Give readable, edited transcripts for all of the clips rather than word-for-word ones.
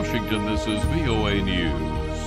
Washington, this is VOA News.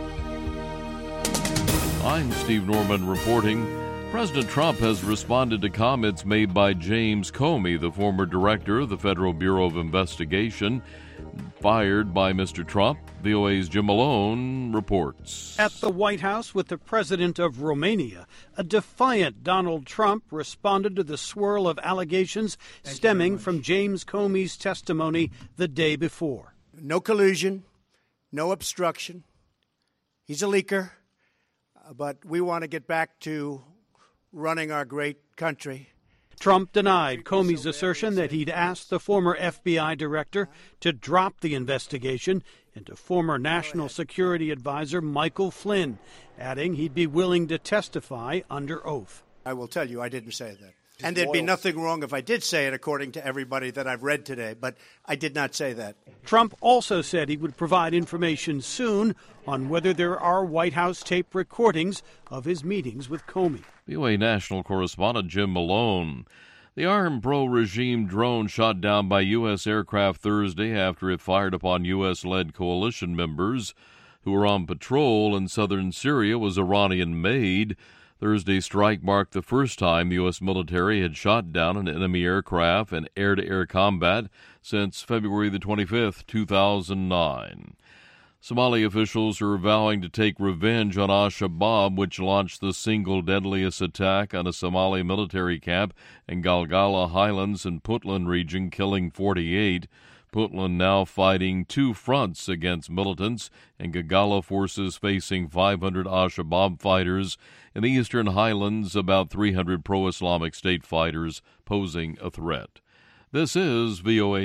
I'm Steve Norman reporting. President Trump has responded to comments made by James Comey, the former director of the Federal Bureau of Investigation, fired by Mr. Trump. VOA's Jim Malone reports. At the White House with the president of Romania, a defiant Donald Trump responded to the swirl of allegations stemming from James Comey's testimony the day before. No collusion, no obstruction. He's a leaker, but we want to get back to running our great country. Trump denied Comey's assertion that he'd asked the former FBI director to drop the investigation into former National Security Advisor Michael Flynn, adding he'd be willing to testify under oath. I will tell you, I didn't say that. And there'd be nothing wrong if I did say it, according to everybody that I've read today, but I did not say that. Trump also said he would provide information soon on whether there are White House tape recordings of his meetings with Comey. VOA National Correspondent Jim Malone. The armed pro-regime drone shot down by U.S. aircraft Thursday after it fired upon U.S.-led coalition members who were on patrol in southern Syria was Iranian-made. Thursday's strike marked the first time the U.S. military had shot down an enemy aircraft in air-to-air combat since February the 25th, 2009. Somali officials are vowing to take revenge on al-Shabaab, which launched the single deadliest attack on a Somali military camp in Galgala Highlands in Puntland region, killing 48. Puntland now fighting two fronts against militants, and Galgala forces facing 500 al-Shabaab fighters. In the eastern highlands, about 300 pro-Islamic State fighters posing a threat. This is VOA